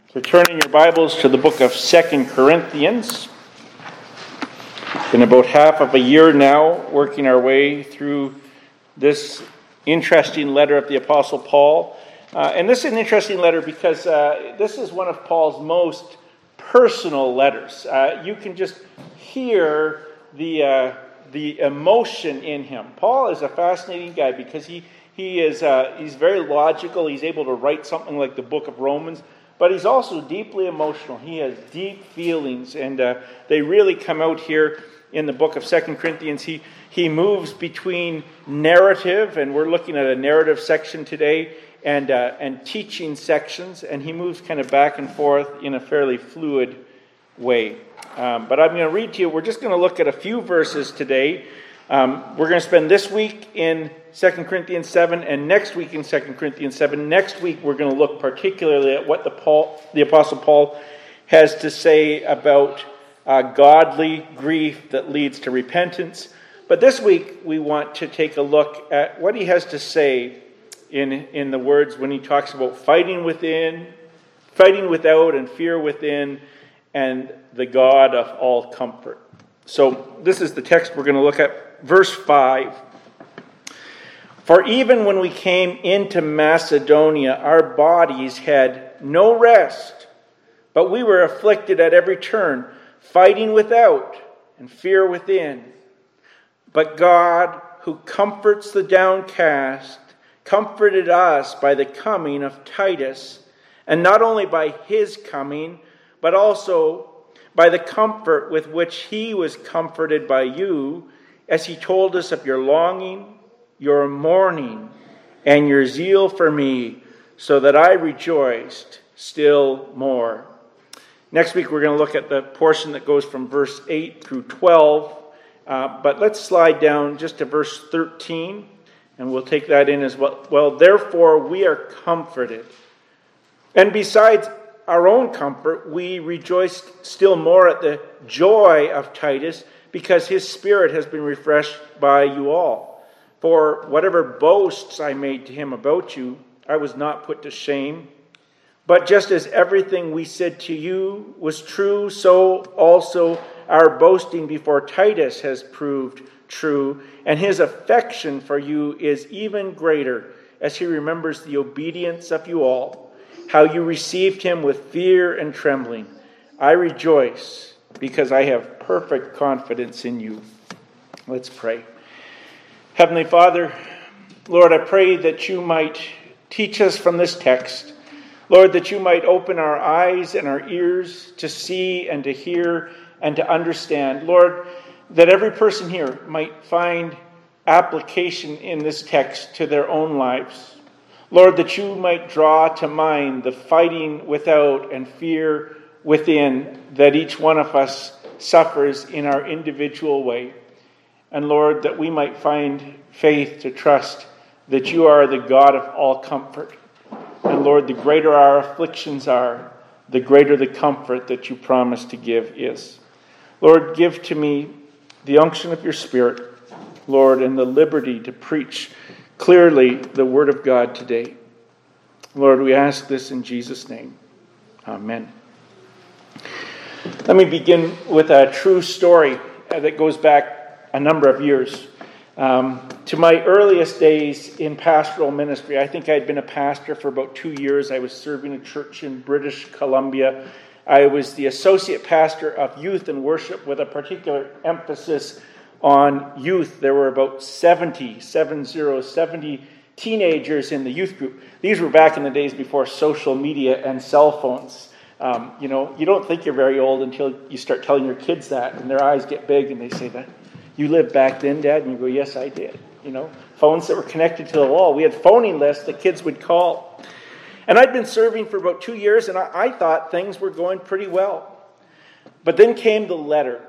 So turning your Bibles to the book of 2 Corinthians. It's been about half of a year now working our way through this interesting letter of the Apostle Paul. And this is an interesting letter because this is one of Paul's most personal letters. You can just hear the emotion in him. Paul is a fascinating guy because he's very logical. He's able to write something like the book of Romans. But he's also deeply emotional. He has deep feelings, and they really come out here in the book of 2 Corinthians. He moves between narrative, and we're looking at a narrative section today, and teaching sections, and he moves kind of back and forth in a fairly fluid way. But I'm going to read to you, we're just going to look at a few verses today. We're going to spend this week in 2 Corinthians 7 and next week in 2 Corinthians 7. Next week we're going to look particularly at what the Apostle Paul has to say about godly grief that leads to repentance. But this week we want to take a look at what he has to say in the words when he talks about fighting within, fighting without, and fear within, and the God of all comfort. So this is the text we're going to look at. Verse 5. For even when we came into Macedonia, our bodies had no rest, but we were afflicted at every turn, fighting without and fear within. But God, who comforts the downcast, comforted us by the coming of Titus, and not only by his coming, but also by the comfort with which he was comforted by you, as he told us of your longing, your mourning, and your zeal for me, so that I rejoiced still more. Next week we're going to look at the portion that goes from verse 8 through 12, but let's slide down just to verse 13, and we'll take that in as well. Well, therefore we are comforted. And besides our own comfort, we rejoiced still more at the joy of Titus, because his spirit has been refreshed by you all. For whatever boasts I made to him about you, I was not put to shame. But just as everything we said to you was true, so also our boasting before Titus has proved true, and his affection for you is even greater, as he remembers the obedience of you all, how you received him with fear and trembling. I rejoice, because I have perfect confidence in you. Let's pray. Heavenly Father, Lord, I pray that you might teach us from this text. Lord, that you might open our eyes and our ears to see and to hear and to understand. Lord, that every person here might find application in this text to their own lives. Lord, that you might draw to mind the fighting without and fear within that each one of us suffers in our individual way. And Lord, that we might find faith to trust that you are the God of all comfort. And Lord, the greater our afflictions are, the greater the comfort that you promise to give is. Lord, give to me the unction of your Spirit, Lord, and the liberty to preach clearly the word of God today. Lord, we ask this in Jesus' name. Amen. Let me begin with a true story that goes back a number of years. To my earliest days in pastoral ministry, I think I'd been a pastor for about 2 years. I was serving a church in British Columbia. I was the associate pastor of youth and worship with a particular emphasis on youth. There were about 70 teenagers in the youth group. These were back in the days before social media and cell phones. You don't think you're very old until you start telling your kids that, and their eyes get big and they say that. You lived back then, Dad? And you go, yes, I did. Phones that were connected to the wall. We had phoning lists that kids would call. And I'd been serving for about 2 years, and I thought things were going pretty well. But then came the letter.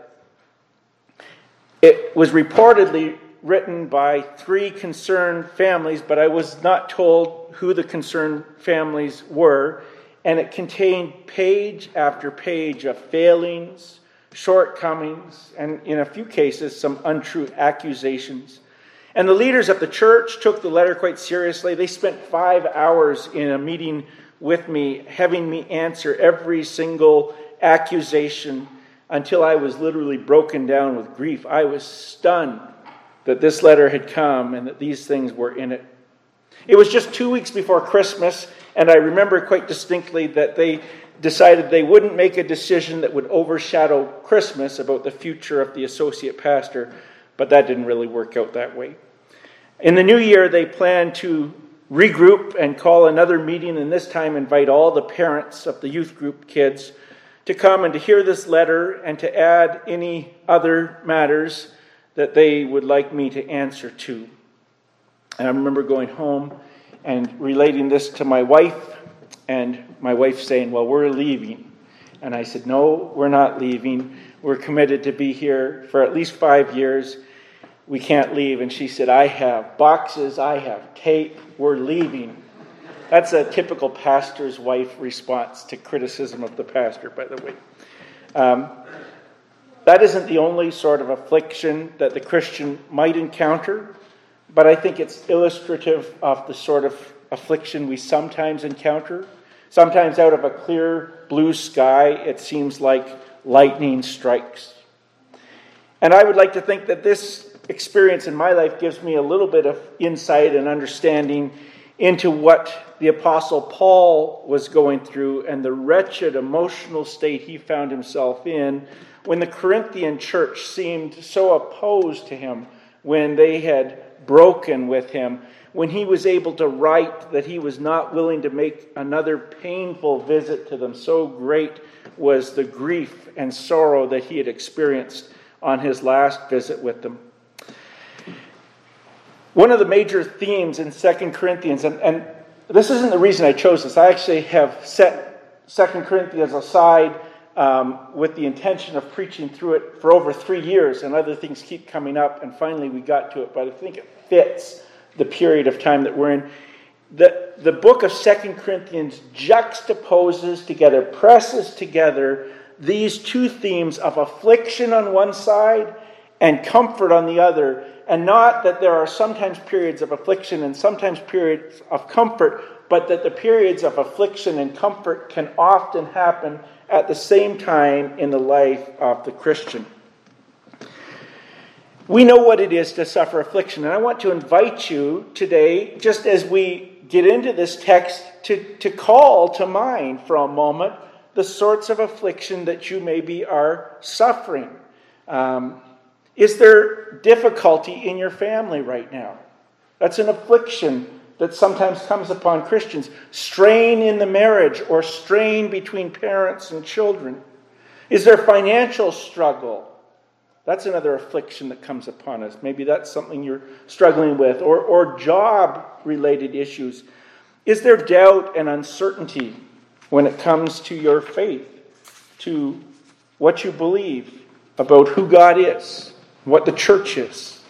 It was reportedly written by 3 concerned families, but I was not told who the concerned families were. And it contained page after page of failings, shortcomings, and in a few cases, some untrue accusations. And the leaders of the church took the letter quite seriously. They spent 5 hours in a meeting with me, having me answer every single accusation until I was literally broken down with grief. I was stunned that this letter had come and that these things were in it. It was just 2 weeks before Christmas, and I remember quite distinctly that they decided they wouldn't make a decision that would overshadow Christmas about the future of the associate pastor, but that didn't really work out that way. In the new year, they planned to regroup and call another meeting, and this time invite all the parents of the youth group kids to come and to hear this letter and to add any other matters that they would like me to answer to. And I remember going home and relating this to my wife, and my wife saying, well, we're leaving. And I said, no, we're not leaving. We're committed to be here for at least 5 years. We can't leave. And she said, I have boxes, I have tape, we're leaving. That's a typical pastor's wife response to criticism of the pastor, by the way. That isn't the only sort of affliction that the Christian might encounter, but I think it's illustrative of the sort of affliction we sometimes encounter. Sometimes out of a clear blue sky, it seems like lightning strikes. And I would like to think that this experience in my life gives me a little bit of insight and understanding into what the Apostle Paul was going through and the wretched emotional state he found himself in when the Corinthian church seemed so opposed to him, when they had broken with him, when he was able to write that he was not willing to make another painful visit to them. So great was the grief and sorrow that he had experienced on his last visit with them. One of the major themes in 2 Corinthians, and this isn't the reason I chose this. I actually have set 2 Corinthians aside with the intention of preaching through it for over 3 years, and other things keep coming up, and finally we got to it, but I think it fits the period of time that we're in. The book of 2 Corinthians juxtaposes together, presses together these two themes of affliction on one side and comfort on the other. And not that there are sometimes periods of affliction and sometimes periods of comfort, but that the periods of affliction and comfort can often happen at the same time in the life of the Christian. We know what it is to suffer affliction, and I want to invite you today, just as we get into this text, to call to mind for a moment the sorts of affliction that you maybe are suffering. Is there difficulty in your family right now? That's an affliction that sometimes comes upon Christians. Strain in the marriage or strain between parents and children. Is there financial struggle? That's another affliction that comes upon us. Maybe that's something you're struggling with. Or job-related issues. Is there doubt and uncertainty when it comes to your faith, to what you believe about who God is, what the church is?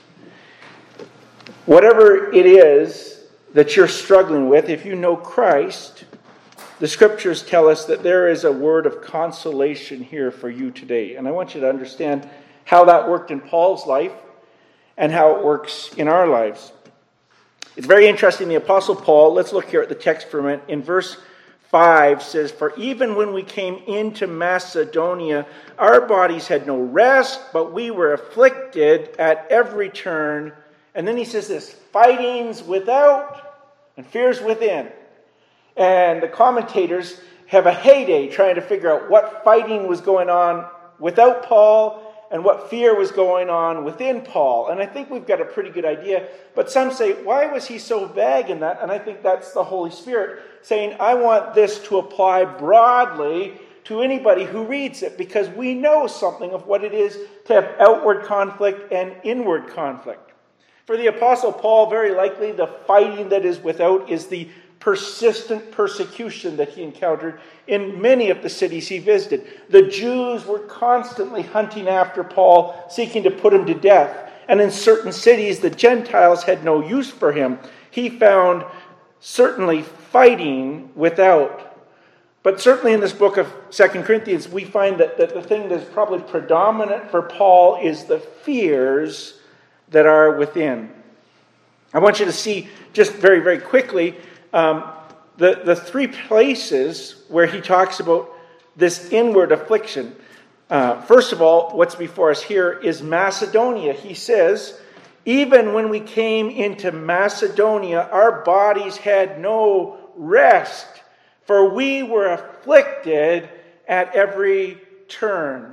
Whatever it is that you're struggling with, if you know Christ, the scriptures tell us that there is a word of consolation here for you today. And I want you to understand how that worked in Paul's life and how it works in our lives. It's very interesting. The Apostle Paul, let's look here at the text for a minute. In verse 5 says, "For even when we came into Macedonia, our bodies had no rest, but we were afflicted at every turn." And then he says this, "Fightings without and fears within." And the commentators have a heyday trying to figure out what fighting was going on without Paul and what fear was going on within Paul. And I think we've got a pretty good idea. But some say, why was he so vague in that? And I think that's the Holy Spirit saying, I want this to apply broadly to anybody who reads it, because we know something of what it is to have outward conflict and inward conflict. For the Apostle Paul, very likely the fighting that is without is the persistent persecution that he encountered in many of the cities he visited. The Jews were constantly hunting after Paul, seeking to put him to death. And in certain cities, the Gentiles had no use for him. He found certainly fighting without. But certainly in this book of 2 Corinthians, we find that the thing that's probably predominant for Paul is the fears that are within. I want you to see just very, very quickly the three places where he talks about this inward affliction. First of all, what's before us here is Macedonia. He says, even when we came into Macedonia, our bodies had no rest, for we were afflicted at every turn.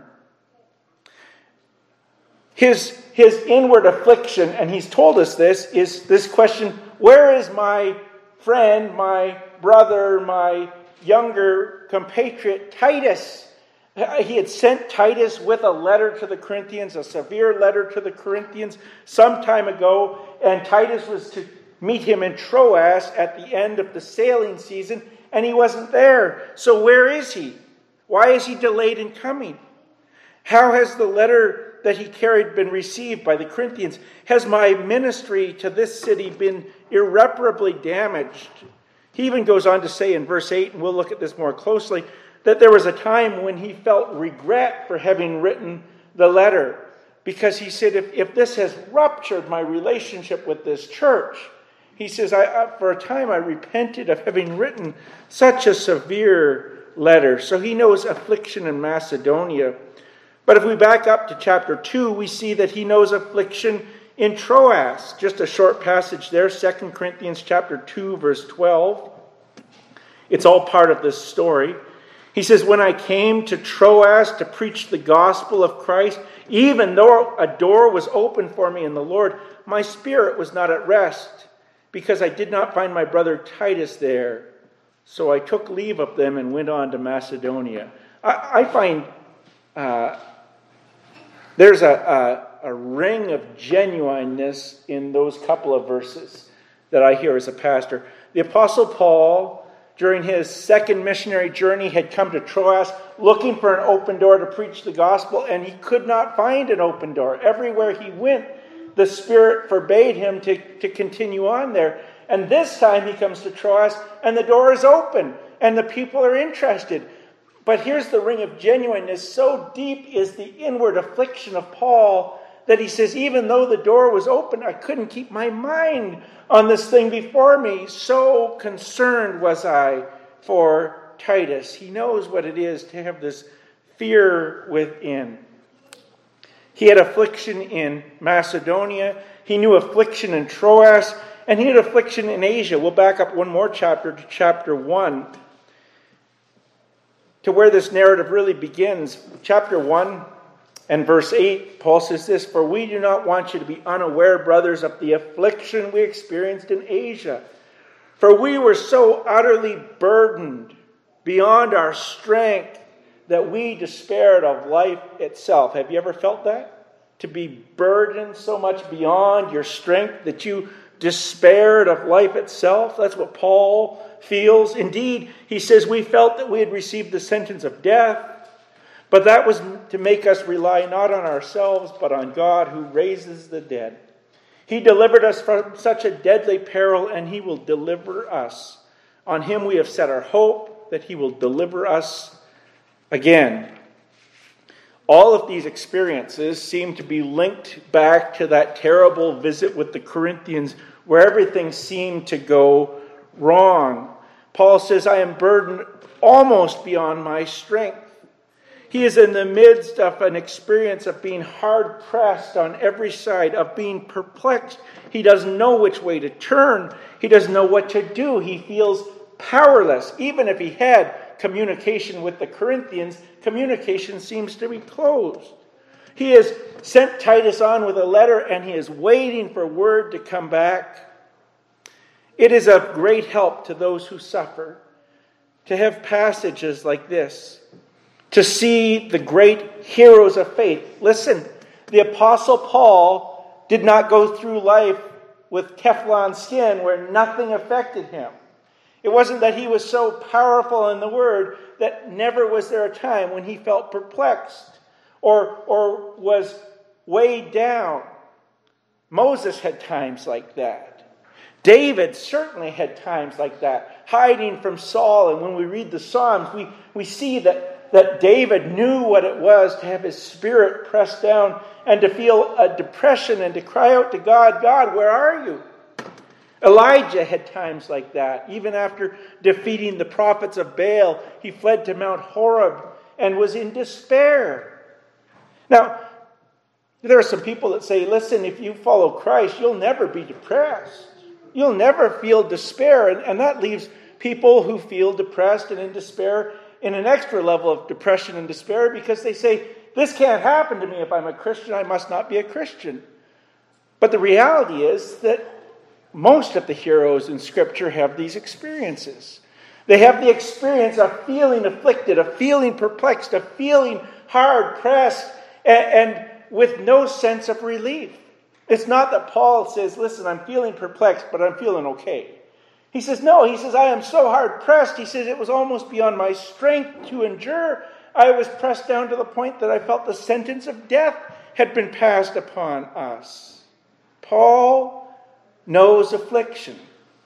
His inward affliction, and he's told us this, is this question, where is my friend, my brother, my younger compatriot Titus? He had sent Titus with a letter to the Corinthians, a severe letter to the Corinthians some time ago, and Titus was to meet him in Troas at the end of the sailing season, and he wasn't there. So where is he? Why is he delayed in coming? How has the letter that he carried been received by the Corinthians? Has my ministry to this city been irreparably damaged? He even goes on to say in verse 8, and we'll look at this more closely, that there was a time when he felt regret for having written the letter, because he said, if this has ruptured my relationship with this church, he says, for a time I repented of having written such a severe letter. So he knows affliction in Macedonia. But if we back up to chapter 2, we see that he knows affliction in Troas. Just a short passage there, 2 Corinthians chapter 2, verse 12. It's all part of this story. He says, when I came to Troas to preach the gospel of Christ, even though a door was open for me in the Lord, my spirit was not at rest, because I did not find my brother Titus there. So I took leave of them and went on to Macedonia. I find there's a ring of genuineness in those couple of verses that I hear as a pastor. The Apostle Paul, during his second missionary journey, had come to Troas looking for an open door to preach the gospel, and he could not find an open door. Everywhere he went, the Spirit forbade him to continue on there. And this time he comes to Troas, and the door is open, and the people are interested. But here's the ring of genuineness. So deep is the inward affliction of Paul that he says, even though the door was open, I couldn't keep my mind on this thing before me. So concerned was I for Titus. He knows what it is to have this fear within. He had affliction in Macedonia. He knew affliction in Troas. And he had affliction in Asia. We'll back up one more chapter to chapter 1. To where this narrative really begins. Chapter 1 and verse 8, Paul says this, for we do not want you to be unaware, brothers, of the affliction we experienced in Asia. For we were so utterly burdened beyond our strength that we despaired of life itself. Have you ever felt that? To be burdened so much beyond your strength that you despaired of life itself? That's what Paul feels. Indeed, he says, we felt that we had received the sentence of death, but that was to make us rely not on ourselves, but on God who raises the dead. He delivered us from such a deadly peril, and he will deliver us. On him we have set our hope that he will deliver us again. All of these experiences seem to be linked back to that terrible visit with the Corinthians where everything seemed to go wrong. Paul says, I am burdened almost beyond my strength. He is in the midst of an experience of being hard-pressed on every side, of being perplexed. He doesn't know which way to turn. He doesn't know what to do. He feels powerless. Even if he had communication with the Corinthians, communication seems to be closed. He has sent Titus on with a letter, and he is waiting for word to come back. It is of great help to those who suffer to have passages like this, to see the great heroes of faith. Listen, the Apostle Paul did not go through life with Teflon skin where nothing affected him. It wasn't that he was so powerful in the Word that never was there a time when he felt perplexed or was weighed down. Moses had times like that. David certainly had times like that, hiding from Saul. And when we read the Psalms, we see that David knew what it was to have his spirit pressed down and to feel a depression and to cry out to God, God, where are you? Elijah had times like that. Even after defeating the prophets of Baal, he fled to Mount Horeb and was in despair. Now, there are some people that say, listen, if you follow Christ, you'll never be depressed. You'll never feel despair. And that leaves people who feel depressed and in despair in an extra level of depression and despair because they say, this can't happen to me. If I'm a Christian, I must not be a Christian. But the reality is that most of the heroes in Scripture have these experiences. They have the experience of feeling afflicted, of feeling perplexed, of feeling hard-pressed, and with no sense of relief. It's not that Paul says, listen, I'm feeling perplexed, but I'm feeling okay. He says, no, he says, I am so hard-pressed. He says, it was almost beyond my strength to endure. I was pressed down to the point that I felt the sentence of death had been passed upon us. Paul knows affliction.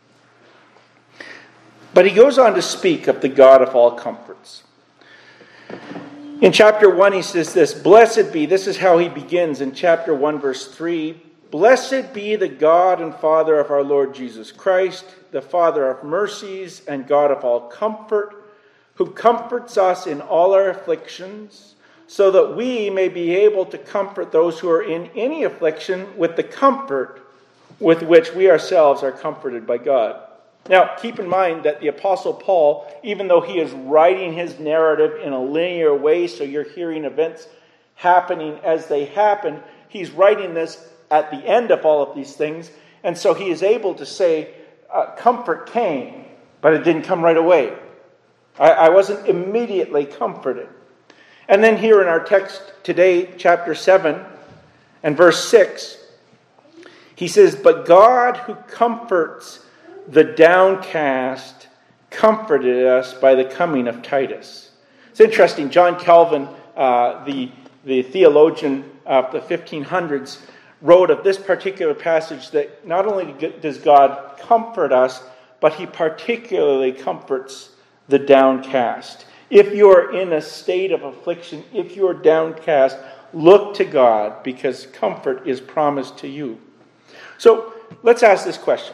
But he goes on to speak of the God of all comforts. In chapter 1, he says this, blessed be, this is how he begins in chapter 1, verse 3, blessed be the God and Father of our Lord Jesus Christ, the Father of mercies and God of all comfort, who comforts us in all our afflictions, so that we may be able to comfort those who are in any affliction with the comfort with which we ourselves are comforted by God. Now, keep in mind that the Apostle Paul, even though he is writing his narrative in a linear way, so you're hearing events happening as they happen, he's writing this at the end of all of these things, and so he is able to say, comfort came, but it didn't come right away. I wasn't immediately comforted. And then here in our text today, chapter 7 and verse 6, he says, but God who comforts the downcast comforted us by the coming of Titus. It's interesting. John Calvin, the theologian of the 1500s, wrote of this particular passage that not only does God comfort us, but he particularly comforts the downcast. If you're in a state of affliction, if you're downcast, look to God because comfort is promised to you. So let's ask this question.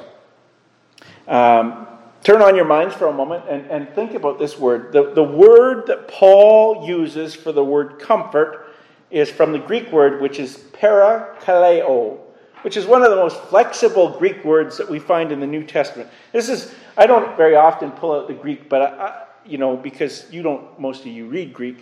Turn on your minds for a moment and think about this word. The word that Paul uses for the word comfort is from the Greek word, which is parakaleo, which is one of the most flexible Greek words that we find in the New Testament. I don't very often pull out the Greek, but because most of you read Greek,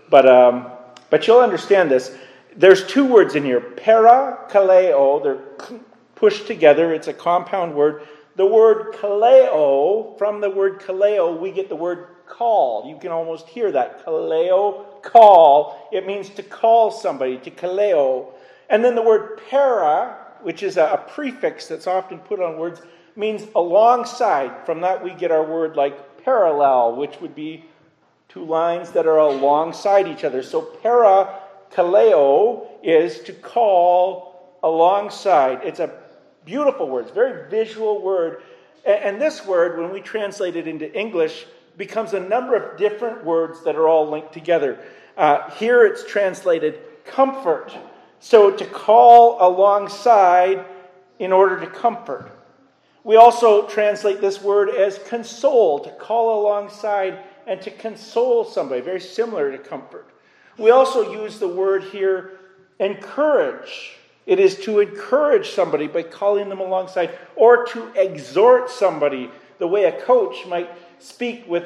but you'll understand this. There's two words in here, parakaleo. They're pushed together. It's a compound word. The word kaleo, from the word kaleo, we get the word call. You can almost hear that. Kaleo, call. It means to call somebody, to kaleo. And then the word para, which is a prefix that's often put on words, means alongside. From that we get our word like parallel, which would be two lines that are alongside each other. So para kaleo is to call alongside. It's a beautiful word. It's a very visual word. And this word, when we translate it into English, becomes a number of different words that are all linked together. Here it's translated comfort. So to call alongside in order to comfort. We also translate this word as console, to call alongside and to console somebody, very similar to comfort. We also use the word here encourage. It is to encourage somebody by calling them alongside, or to exhort somebody, the way a coach might speak with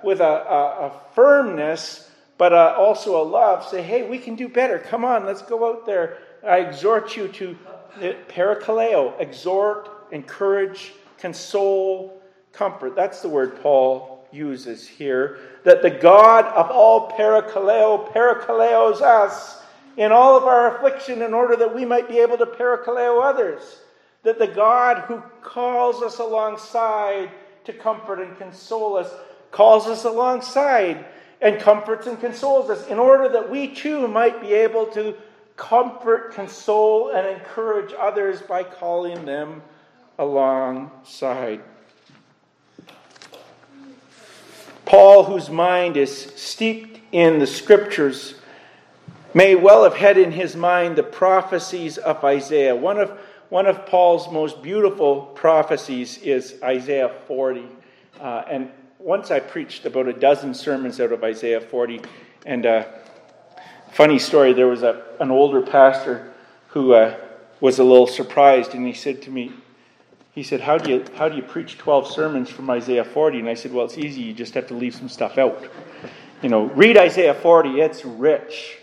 a firmness, but also a love. Say, hey, we can do better. Come on, let's go out there. I exhort you to parakaleo, exhort, encourage, console, comfort. That's the word Paul uses here. That the God of all parakaleos us in all of our affliction in order that we might be able to parakaleo others. That the God who calls us alongside to comfort and console us, calls us alongside and comforts and consoles us in order that we too might be able to comfort, console, and encourage others by calling them alongside. Paul, whose mind is steeped in the Scriptures, may well have had in his mind the prophecies of Isaiah. One one of Paul's most beautiful prophecies is Isaiah 40. And once I preached about a dozen sermons out of Isaiah 40. And funny story, there was an older pastor who was a little surprised, and he said to me, how do you preach 12 sermons from Isaiah 40? And I said, well, it's easy. You just have to leave some stuff out. Read Isaiah 40. It's rich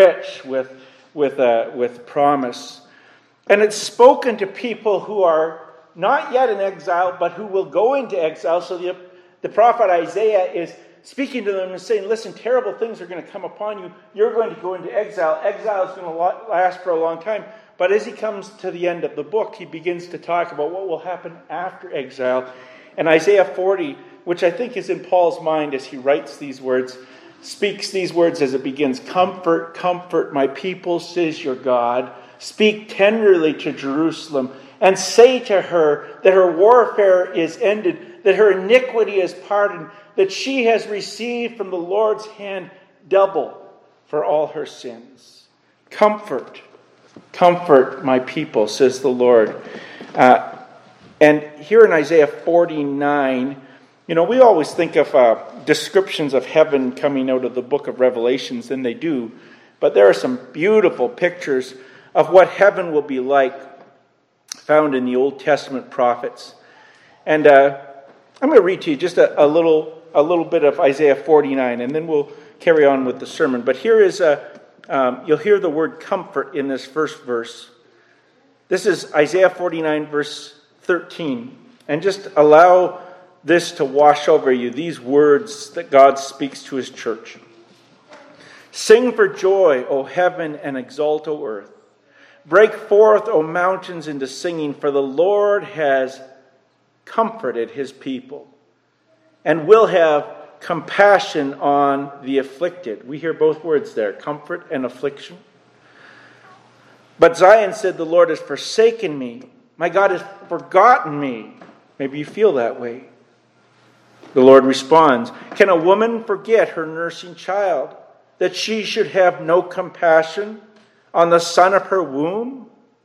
with promise. And it's spoken to people who are not yet in exile, but who will go into exile. So the prophet Isaiah is speaking to them and saying, listen, terrible things are going to come upon you. You're going to go into exile. Exile is going to last for a long time. But as he comes to the end of the book, he begins to talk about what will happen after exile. And Isaiah 40, which I think is in Paul's mind as he writes these words, speaks these words as it begins. Comfort, comfort my people, says your God. Speak tenderly to Jerusalem and say to her that her warfare is ended, that her iniquity is pardoned, that she has received from the Lord's hand double for all her sins. Comfort, comfort my people, says the Lord. And here in Isaiah 49, we always think of descriptions of heaven coming out of the book of Revelations, and they do. But there are some beautiful pictures of what heaven will be like found in the Old Testament prophets. And I'm going to read to you just a little bit of Isaiah 49, and then we'll carry on with the sermon. But here is you'll hear the word comfort in this first verse. This is Isaiah 49, verse 13. And just allow this to wash over you, these words that God speaks to his church. Sing for joy, O heaven, and exult, O earth. Break forth, O mountains, into singing, for the Lord has comforted his people and will have compassion on the afflicted. We hear both words there, comfort and affliction. But Zion said, the Lord has forsaken me. My God has forgotten me. Maybe you feel that way. The Lord responds, can a woman forget her nursing child, that she should have no compassion on the son of her womb?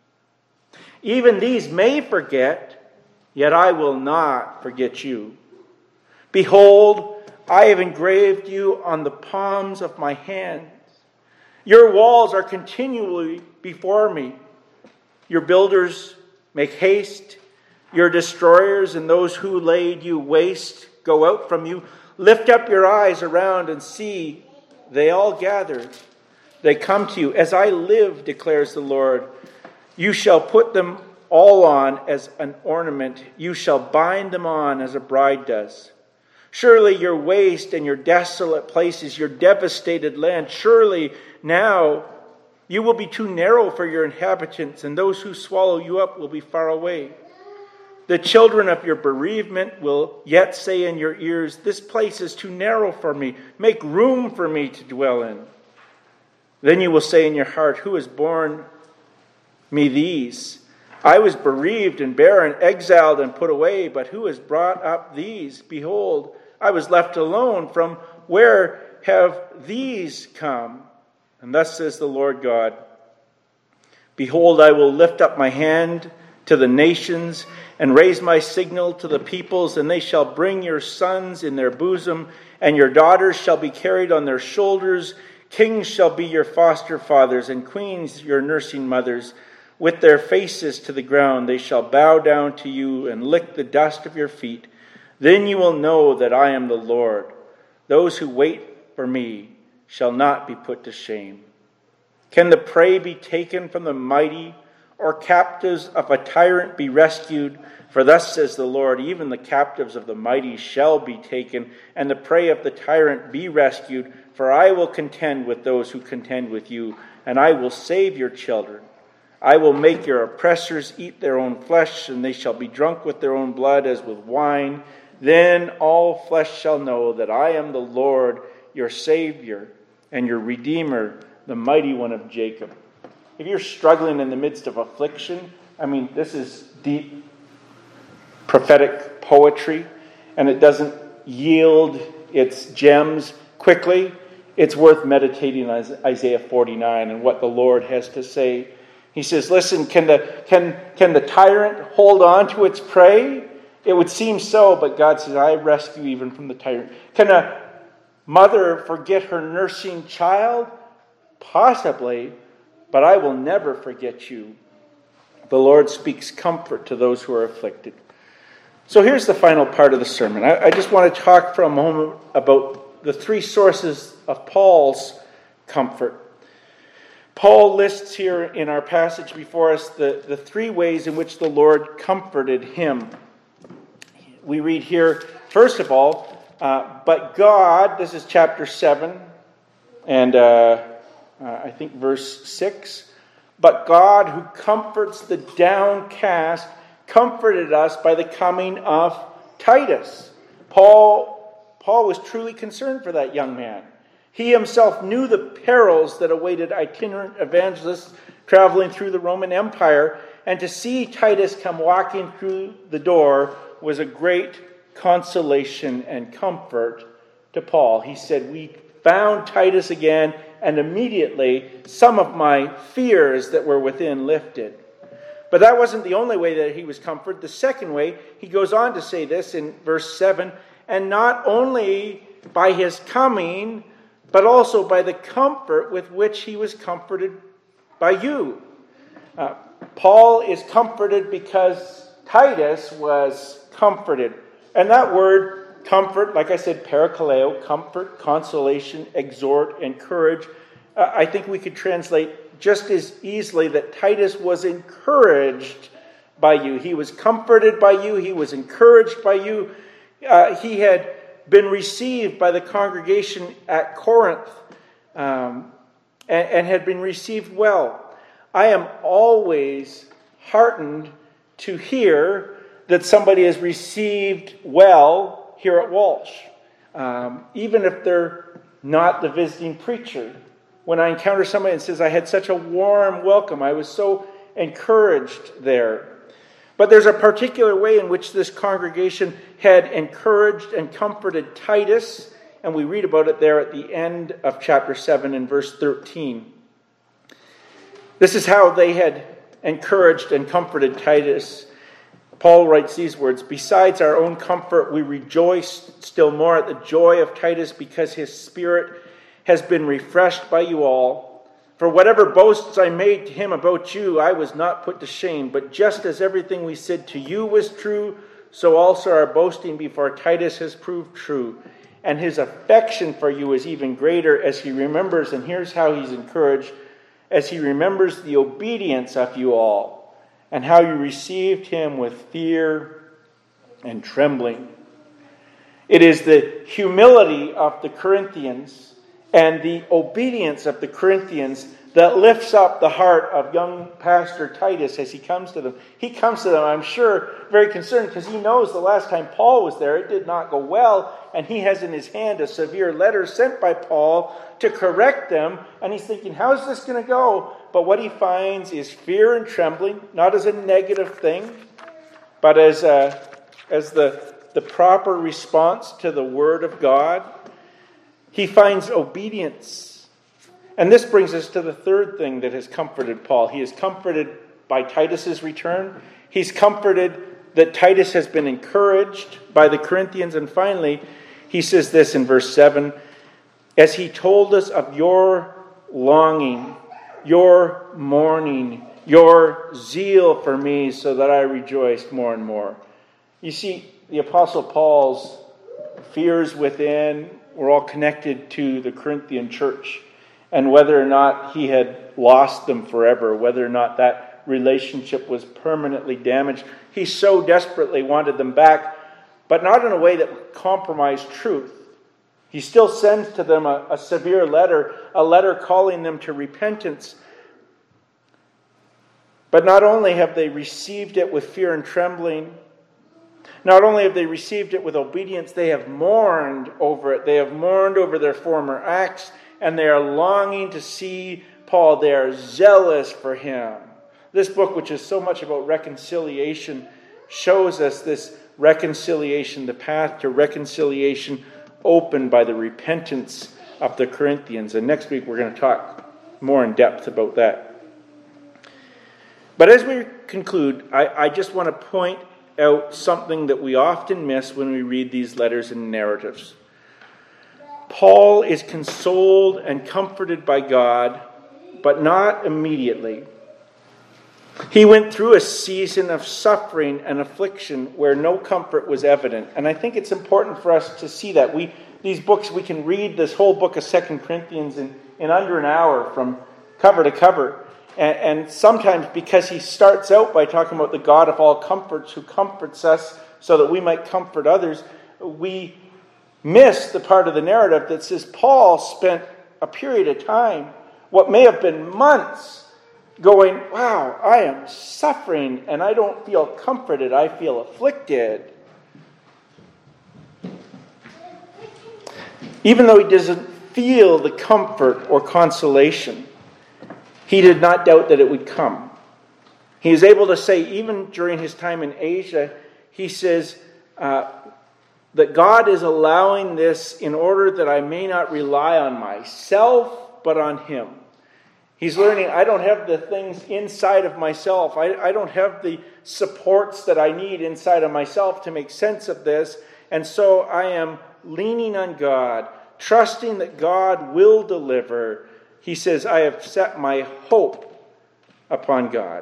Even these may forget, yet I will not forget you. Behold, I have engraved you on the palms of my hands. Your walls are continually before me. Your builders make haste. Your destroyers and those who laid you waste go out from you. Lift up your eyes around and see. They all gather. They come to you. As I live, declares the Lord, you shall put them all on as an ornament. You shall bind them on as a bride does. Surely your waste and your desolate places, your devastated land, surely now you will be too narrow for your inhabitants, and those who swallow you up will be far away. The children of your bereavement will yet say in your ears, this place is too narrow for me. Make room for me to dwell in. Then you will say in your heart, who has borne me these? I was bereaved and barren, exiled and put away, but who has brought up these? Behold, I was left alone. From where have these come? And thus says the Lord God, behold, I will lift up my hand to the nations and raise my signal to the peoples, and they shall bring your sons in their bosom, and your daughters shall be carried on their shoulders. Kings shall be your foster fathers, and queens your nursing mothers. With their faces to the ground, they shall bow down to you and lick the dust of your feet. Then you will know that I am the Lord. Those who wait for me shall not be put to shame. Can the prey be taken from the mighty, or captives of a tyrant be rescued? For thus says the Lord, even the captives of the mighty shall be taken, and the prey of the tyrant be rescued. For I will contend with those who contend with you, and I will save your children. I will make your oppressors eat their own flesh, and they shall be drunk with their own blood as with wine. Then all flesh shall know that I am the Lord, your Savior, and your Redeemer, the mighty one of Jacob. If you're struggling in the midst of affliction, this is deep prophetic poetry, and it doesn't yield its gems quickly. It's worth meditating on Isaiah 49 and what the Lord has to say He says, listen, can the tyrant hold on to its prey? It would seem so, but God says, I rescue even from the tyrant. Can a mother forget her nursing child? Possibly, but I will never forget you. The Lord speaks comfort to those who are afflicted. So here's the final part of the sermon. I just want to talk for a moment about the three sources of Paul's comfort. Paul lists here in our passage before us the three ways in which the Lord comforted him. We read here, first of all, but God, this is chapter 7, and I think verse 6, but God who comforts the downcast comforted us by the coming of Titus. Paul was truly concerned for that young man. He himself knew the perils that awaited itinerant evangelists traveling through the Roman Empire, and to see Titus come walking through the door was a great consolation and comfort to Paul. He said, we found Titus again, and immediately some of my fears that were within lifted. But that wasn't the only way that he was comforted. The second way, he goes on to say this in verse 7, and not only by his coming, but also by the comfort with which he was comforted by you. Paul is comforted because Titus was comforted. And that word, comfort, like I said, parakaleo, comfort, consolation, exhort, encourage. I think we could translate just as easily that Titus was encouraged by you. He was comforted by you. He was encouraged by you. He had been received by the congregation at Corinth and had been received well. I am always heartened to hear that somebody is received well here at Walsh, even if they're not the visiting preacher. When I encounter somebody and says, I had such a warm welcome, I was so encouraged there. But there's a particular way in which this congregation had encouraged and comforted Titus, and we read about it there at the end of chapter 7 in verse 13. This is how they had encouraged and comforted Titus. Paul writes these words, besides our own comfort, we rejoice still more at the joy of Titus because his spirit has been refreshed by you all. For whatever boasts I made to him about you, I was not put to shame. But just as everything we said to you was true, so also our boasting before Titus has proved true. And his affection for you is even greater as he remembers, and here's how he's encouraged, as he remembers the obedience of you all, and how you received him with fear and trembling. It is the humility of the Corinthians and the obedience of the Corinthians that lifts up the heart of young Pastor Titus as he comes to them. He comes to them, I'm sure, very concerned because he knows the last time Paul was there, it did not go well, and he has in his hand a severe letter sent by Paul to correct them, and he's thinking, how's this going to go? But what he finds is fear and trembling, not as a negative thing, but as the proper response to the Word of God. He finds obedience. And this brings us to the third thing that has comforted Paul. He is comforted by Titus's return. He's comforted that Titus has been encouraged by the Corinthians. And finally, he says this in verse 7, as he told us of your longing, your mourning, your zeal for me, so that I rejoiced more and more. You see, the Apostle Paul's fears within were all connected to the Corinthian church, and whether or not he had lost them forever, whether or not that relationship was permanently damaged. He so desperately wanted them back, but not in a way that compromised truth. He still sends to them a severe letter, a letter calling them to repentance. But not only have they received it with fear and trembling, not only have they received it with obedience, they have mourned over it. They have mourned over their former acts, and they are longing to see Paul. They are zealous for him. This book, which is so much about reconciliation, shows us this reconciliation, the path to reconciliation opened by the repentance of the Corinthians. And next week we're going to talk more in depth about that. But as we conclude, I just want to point out something that we often miss when we read these letters and narratives. Paul is consoled and comforted by God, but not immediately. He went through a season of suffering and affliction where no comfort was evident. And I think it's important for us to see that. These books, we can read this whole book of 2 Corinthians in under an hour from cover to cover. And sometimes because he starts out by talking about the God of all comforts who comforts us so that we might comfort others, we miss the part of the narrative that says Paul spent a period of time, what may have been months, going, wow, I am suffering and I don't feel comforted, I feel afflicted. Even though he doesn't feel the comfort or consolation, he did not doubt that it would come. He is able to say, even during his time in Asia, he says that God is allowing this in order that I may not rely on myself, but on him. He's learning, I don't have the things inside of myself. I don't have the supports that I need inside of myself to make sense of this. And so I am leaning on God, trusting that God will deliver. He says, I have set my hope upon God.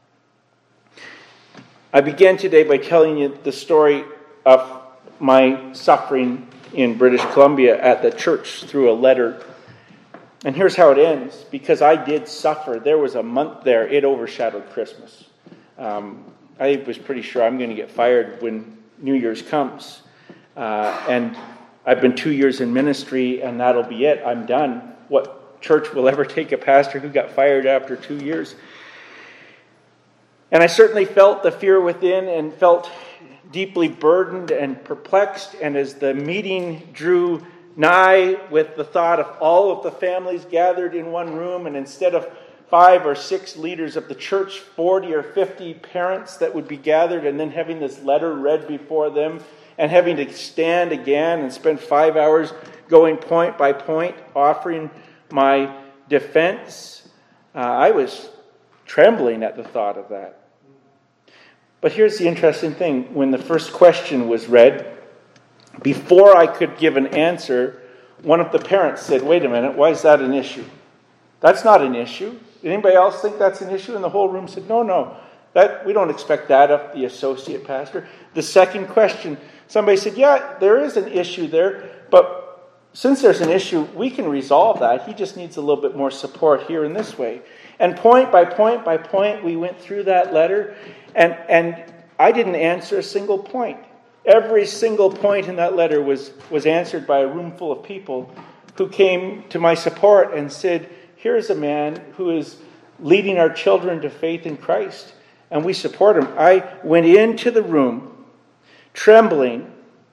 I began today by telling you the story of my suffering in British Columbia at the church through a letter. And here's how it ends. Because I did suffer, there was a month there, it overshadowed Christmas. I was pretty sure I'm going to get fired when New Year's comes. And I've been 2 years in ministry, and that'll be it. I'm done. What church will ever take a pastor who got fired after 2 years? And I certainly felt the fear within and felt deeply burdened and perplexed. And as the meeting drew nigh with the thought of all of the families gathered in one room, and instead of 5 or 6 leaders of the church, 40 or 50 parents that would be gathered, and then having this letter read before them, and having to stand again and spend 5 hours going point by point, offering my defense, I was trembling at the thought of that. But here's the interesting thing. When the first question was read, before I could give an answer, one of the parents said, wait a minute, why is that an issue? That's not an issue. Did anybody else think that's an issue? And the whole room said, no, we don't expect that of the associate pastor. The second question, somebody said, yeah, there is an issue there, but since there's an issue, we can resolve that. He just needs a little bit more support here in this way. And point by point by point, we went through that letter, and I didn't answer a single point. Every single point in that letter was answered by a room full of people who came to my support and said, here's a man who is leading our children to faith in Christ, and we support him. I went into the room trembling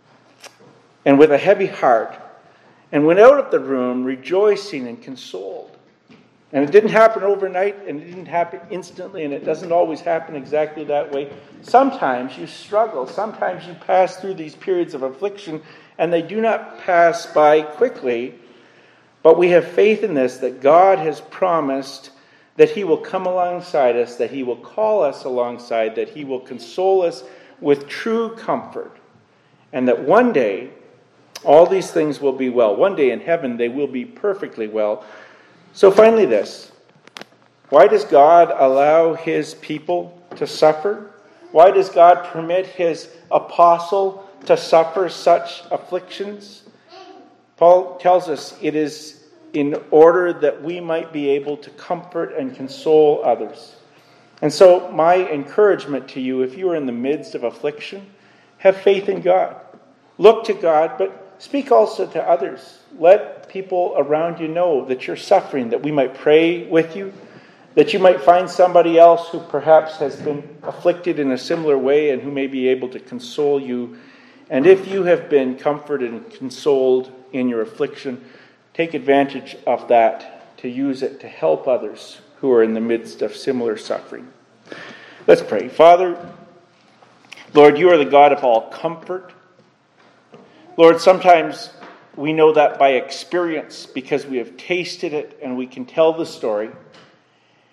and with a heavy heart, and went out of the room rejoicing and consoled. And it didn't happen overnight, and it didn't happen instantly, and it doesn't always happen exactly that way. Sometimes you struggle. Sometimes you pass through these periods of affliction, and they do not pass by quickly. But we have faith in this, that God has promised that he will come alongside us, that he will call us alongside, that he will console us with true comfort, and that one day all these things will be well. One day in heaven they will be perfectly well. So finally this. Why does God allow his people to suffer? Why does God permit his apostle to suffer such afflictions? Paul tells us it is in order that we might be able to comfort and console others. And so my encouragement to you, if you are in the midst of affliction, have faith in God. Look to God, but speak also to others. Let people around you know that you're suffering, that we might pray with you, that you might find somebody else who perhaps has been afflicted in a similar way and who may be able to console you. And if you have been comforted and consoled in your affliction, take advantage of that to use it to help others who are in the midst of similar suffering. Let's pray. Father, Lord, you are the God of all comfort. Lord, sometimes we know that by experience because we have tasted it and we can tell the story.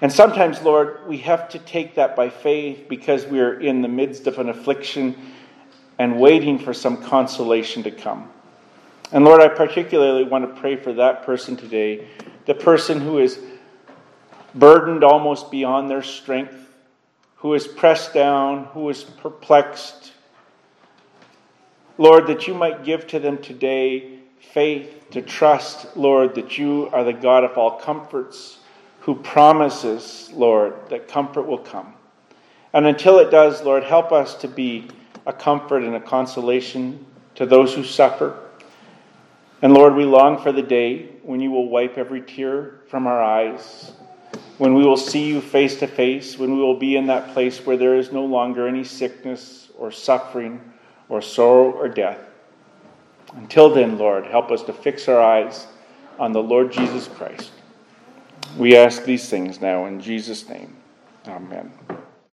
And sometimes, Lord, we have to take that by faith because we are in the midst of an affliction and waiting for some consolation to come. And Lord, I particularly want to pray for that person today, the person who is burdened almost beyond their strength, who is pressed down, who is perplexed. Lord, that you might give to them today faith to trust, Lord, that you are the God of all comforts, who promises, Lord, that comfort will come. And until it does, Lord, help us to be a comfort and a consolation to those who suffer. And Lord, we long for the day when you will wipe every tear from our eyes, when we will see you face to face, when we will be in that place where there is no longer any sickness or suffering or sorrow or death. Until then, Lord, help us to fix our eyes on the Lord Jesus Christ. We ask these things now in Jesus' name. Amen.